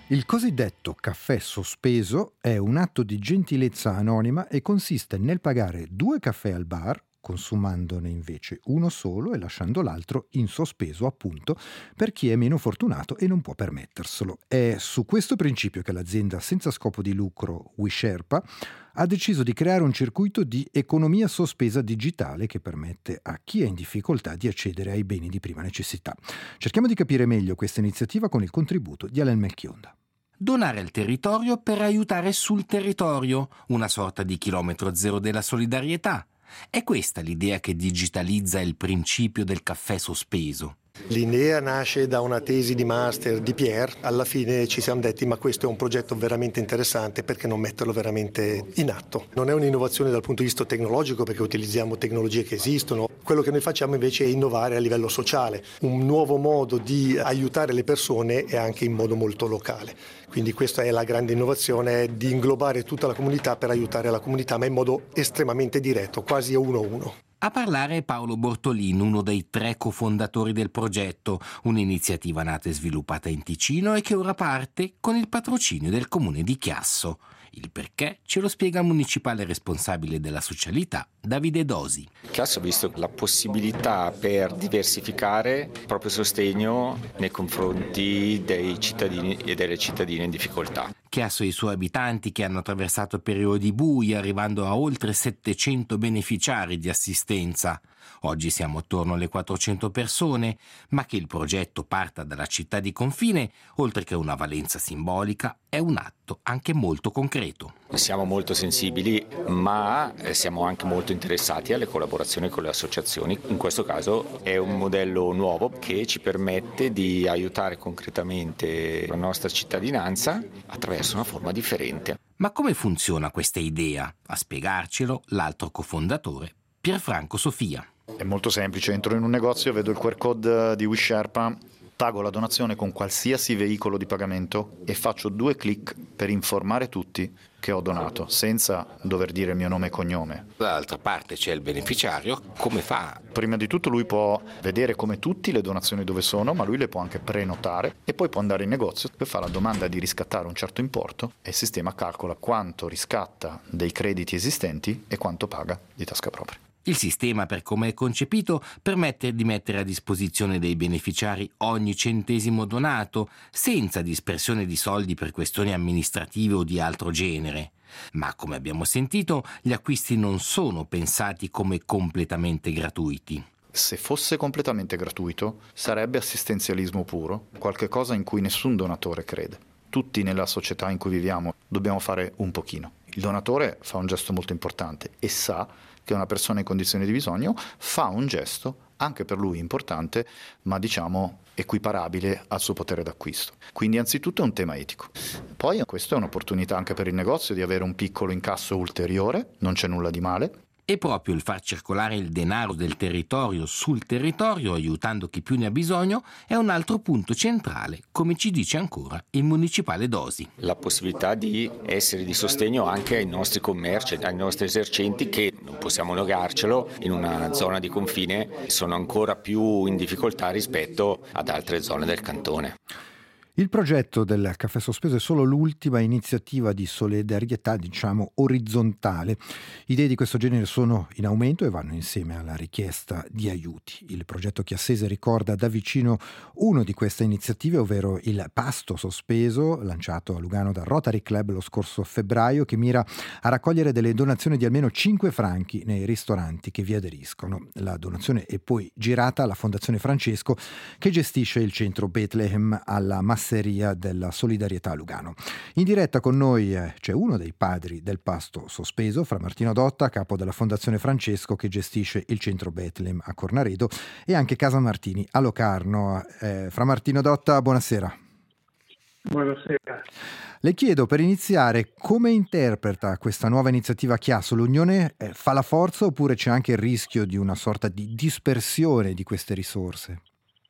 Il cosiddetto caffè sospeso è un atto di gentilezza anonima e consiste nel pagare 2 caffè al bar, consumandone invece uno solo e lasciando l'altro in sospeso, appunto, per chi è meno fortunato e non può permetterselo. È su questo principio che l'azienda senza scopo di lucro WeSherpa ha deciso di creare un circuito di economia sospesa digitale che permette a chi è in difficoltà di accedere ai beni di prima necessità. Cerchiamo di capire meglio questa iniziativa con il contributo di Alain Melchionda. Donare al territorio per aiutare sul territorio, una sorta di chilometro zero della solidarietà. È questa l'idea che digitalizza il principio del caffè sospeso. L'idea nasce da una tesi di master di Pierre. Alla fine ci siamo detti ma questo è un progetto veramente interessante, perché non metterlo veramente in atto? Non è un'innovazione dal punto di vista tecnologico, perché utilizziamo tecnologie che esistono. Quello che noi facciamo invece è innovare a livello sociale, un nuovo modo di aiutare le persone e anche in modo molto locale. Quindi questa è la grande innovazione, di inglobare tutta la comunità per aiutare la comunità, ma in modo estremamente diretto, quasi a uno. A parlare è Paolo Bortolin, uno dei 3 cofondatori del progetto, un'iniziativa nata e sviluppata in Ticino e che ora parte con il patrocinio del comune di Chiasso. Il perché ce lo spiega il municipale responsabile della socialità, Davide Dosi. Chiasso ha visto la possibilità per diversificare il proprio sostegno nei confronti dei cittadini e delle cittadine in difficoltà. Chiasso e i suoi abitanti, che hanno attraversato periodi bui arrivando a oltre 700 beneficiari di assistenza. Oggi siamo attorno alle 400 persone, ma che il progetto parta dalla città di confine, oltre che una valenza simbolica, è un atto anche molto concreto. Siamo molto sensibili, ma siamo anche molto interessati alle collaborazioni con le associazioni. In questo caso è un modello nuovo che ci permette di aiutare concretamente la nostra cittadinanza attraverso una forma differente. Ma come funziona questa idea? A spiegarcelo l'altro cofondatore, Pierfranco Sofia. È molto semplice, entro in un negozio, vedo il QR code di WeSherpa, pago la donazione con qualsiasi veicolo di pagamento e faccio 2 clic per informare tutti che ho donato, senza dover dire il mio nome e cognome. Dall'altra parte c'è il beneficiario, come fa? Prima di tutto lui può vedere come tutti le donazioni dove sono, ma lui le può anche prenotare e poi può andare in negozio e fare la domanda di riscattare un certo importo e il sistema calcola quanto riscatta dei crediti esistenti e quanto paga di tasca propria. Il sistema, per come è concepito, permette di mettere a disposizione dei beneficiari ogni centesimo donato, senza dispersione di soldi per questioni amministrative o di altro genere. Ma, come abbiamo sentito, gli acquisti non sono pensati come completamente gratuiti. Se fosse completamente gratuito, sarebbe assistenzialismo puro, qualche cosa in cui nessun donatore crede. Tutti nella società in cui viviamo dobbiamo fare un pochino. Il donatore fa un gesto molto importante e sa che una persona in condizioni di bisogno fa un gesto anche per lui importante, ma diciamo equiparabile al suo potere d'acquisto. Quindi anzitutto è un tema etico. Poi questo è un'opportunità anche per il negozio di avere un piccolo incasso ulteriore, non c'è nulla di male. E proprio il far circolare il denaro del territorio sul territorio, aiutando chi più ne ha bisogno, è un altro punto centrale, come ci dice ancora il municipale Dosi. La possibilità di essere di sostegno anche ai nostri commerci, ai nostri esercenti, che non possiamo negarcelo, in una zona di confine sono ancora più in difficoltà rispetto ad altre zone del cantone. Il progetto del caffè sospeso è solo l'ultima iniziativa di solidarietà, diciamo, orizzontale. Idee di questo genere sono in aumento e vanno insieme alla richiesta di aiuti. Il progetto Chiassese ricorda da vicino uno di queste iniziative, ovvero il pasto sospeso, lanciato a Lugano dal Rotary Club lo scorso febbraio, che mira a raccogliere delle donazioni di almeno 5 franchi nei ristoranti che vi aderiscono. La donazione è poi girata alla Fondazione Francesco, che gestisce il centro Bethlehem alla Masseria della solidarietà a Lugano. In diretta con noi c'è uno dei padri del pasto sospeso, Fra Martino Dotta, capo della Fondazione Francesco che gestisce il centro Bethlehem a Cornaredo e anche Casa Martini a Locarno. Fra Martino Dotta, buonasera. Buonasera. Le chiedo per iniziare come interpreta questa nuova iniziativa Chiasso. L'Unione fa la forza oppure c'è anche il rischio di una sorta di dispersione di queste risorse?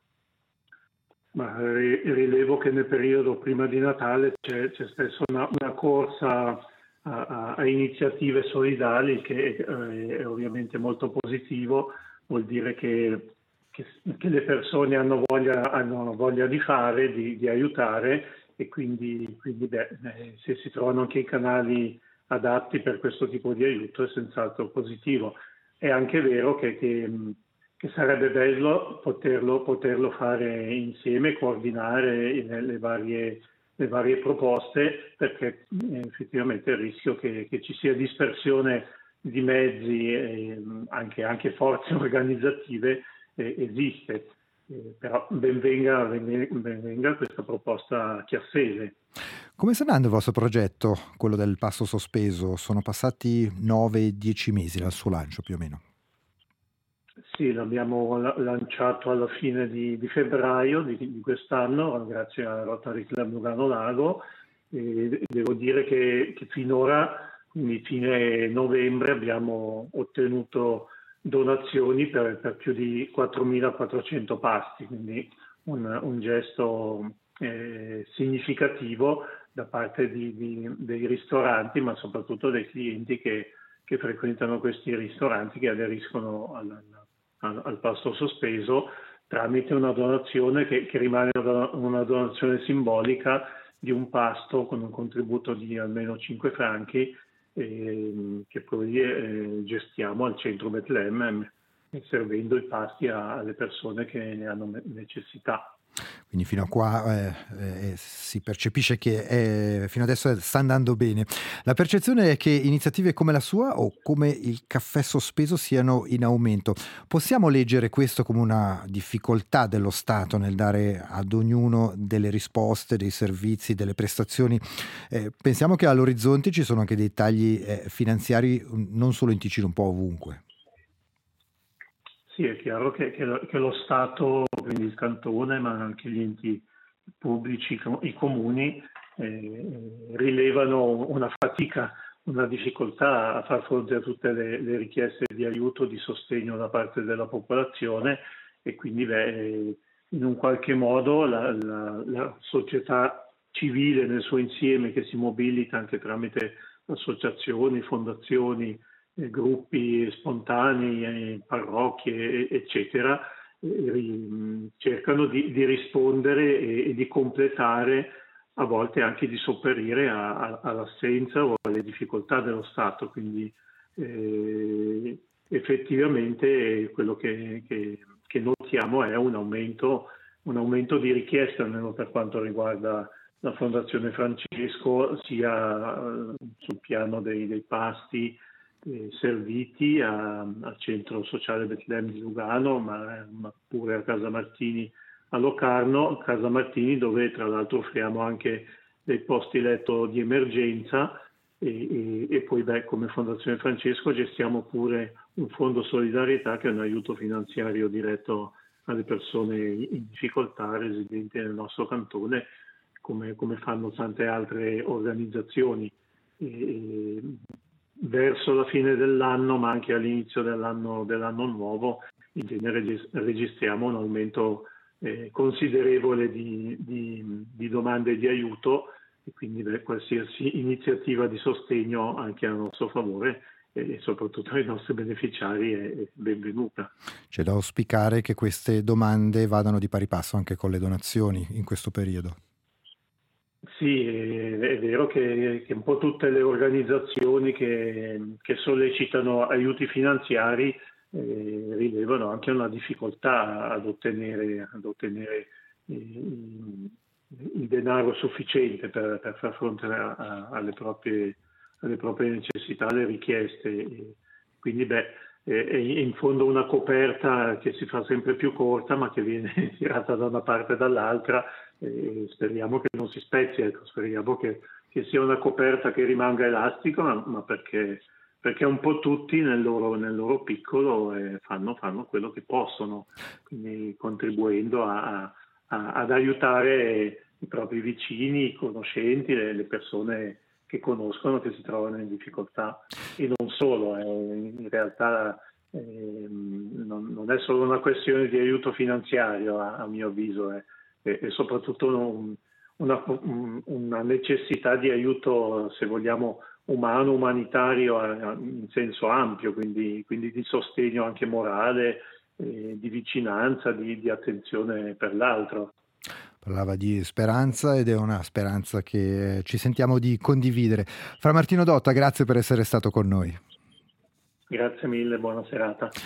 Ma rilevo che nel periodo prima di Natale c'è spesso una corsa a iniziative solidali che è ovviamente molto positivo, vuol dire che le persone hanno voglia di fare, di aiutare e quindi se si trovano anche i canali adatti per questo tipo di aiuto è senz'altro positivo. È anche vero che sarebbe bello poterlo fare insieme, coordinare le varie proposte, perché effettivamente il rischio che ci sia dispersione di mezzi e anche forze organizzative esiste. Però ben venga questa proposta chiassese. Come sta andando il vostro progetto, quello del passo sospeso? Sono passati 9-10 mesi dal suo lancio più o meno. Sì, l'abbiamo lanciato alla fine di febbraio di quest'anno, grazie a Rotary Club Lugano Lago, e devo dire che finora, quindi fine novembre, abbiamo ottenuto donazioni per più di 4.400 pasti, quindi un gesto significativo da parte dei ristoranti, ma soprattutto dei clienti che frequentano questi ristoranti, che aderiscono al pasto sospeso tramite una donazione che rimane una donazione simbolica di un pasto con un contributo di almeno 5 franchi che poi gestiamo al centro Betlemme, servendo i pasti alle persone che ne hanno necessità. Quindi fino a qua si percepisce che fino adesso sta andando bene. La percezione è che iniziative come la sua o come il caffè sospeso siano in aumento. Possiamo leggere questo come una difficoltà dello Stato nel dare ad ognuno delle risposte, dei servizi, delle prestazioni? Pensiamo che all'orizzonte ci sono anche dei tagli finanziari non solo in Ticino, un po' ovunque. Sì, è chiaro che lo Stato, quindi il cantone, ma anche gli enti pubblici, i comuni, rilevano una fatica, una difficoltà a far fronte a tutte le richieste di aiuto, di sostegno da parte della popolazione, e quindi in un qualche modo la società civile nel suo insieme, che si mobilita anche tramite associazioni, fondazioni, gruppi spontanei, parrocchie, eccetera, cercano di rispondere e di completare, a volte anche di sopperire all'assenza o alle difficoltà dello Stato. Quindi effettivamente quello che notiamo è un aumento di richieste, almeno per quanto riguarda la Fondazione Francesco, sia sul piano dei pasti serviti al centro sociale Betlemme di Lugano, ma pure a Casa Martini a Locarno, Casa Martini, dove tra l'altro offriamo anche dei posti letto di emergenza, e poi come Fondazione Francesco gestiamo pure un fondo solidarietà, che è un aiuto finanziario diretto alle persone in difficoltà residenti nel nostro cantone, come fanno tante altre organizzazioni. Verso la fine dell'anno, ma anche all'inizio dell'anno nuovo, in genere registriamo un aumento considerevole di domande di aiuto, e quindi qualsiasi iniziativa di sostegno anche a nostro favore e soprattutto ai nostri beneficiari è benvenuta. C'è da auspicare che queste domande vadano di pari passo anche con le donazioni in questo periodo. Sì, è vero che un po' tutte le organizzazioni che sollecitano aiuti finanziari rilevano anche una difficoltà ad ottenere il denaro sufficiente per far fronte alle proprie necessità, alle richieste. Quindi è in fondo una coperta che si fa sempre più corta, ma che viene tirata da una parte e dall'altra, e speriamo che non si spezzi, speriamo che sia una coperta che rimanga elastica, ma perché un po' tutti nel loro piccolo fanno quello che possono, quindi contribuendo ad aiutare i propri vicini, i conoscenti, le persone che conoscono, che si trovano in difficoltà. E non solo, in realtà non è solo una questione di aiuto finanziario, a mio avviso, è soprattutto una necessità di aiuto, se vogliamo, umano, umanitario in senso ampio, quindi di sostegno anche morale, di vicinanza, di attenzione per l'altro. parlava di speranza ed è una speranza che ci sentiamo di condividere. Fra Martino Dotta, grazie per essere stato con noi. Grazie mille, buona serata.